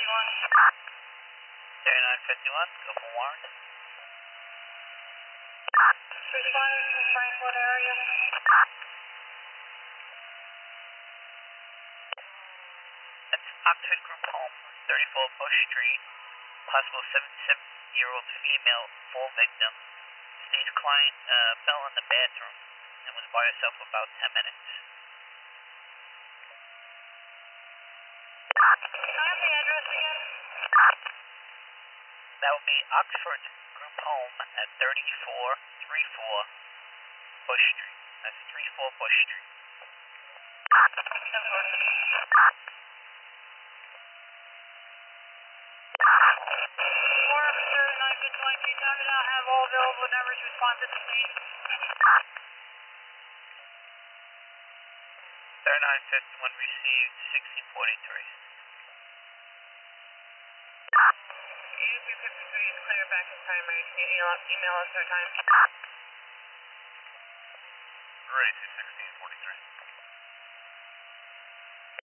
3951, go for warrant. Responding to the Franklin area. That's Oxford Group Home, 34 Bush Street. Possible 77-year-old female, full victim. Today's client fell in the bathroom and was by herself for about 10 minutes. Can I have the address again? That would be Oxford Group Home at 3434 Bush Street. That's 34 Bush Street. Officer 953, tell me now have all available numbers respond to the scene. 3951 received, 1643. UP53 is clear back in primary. Can you email us our time? Great, 1643.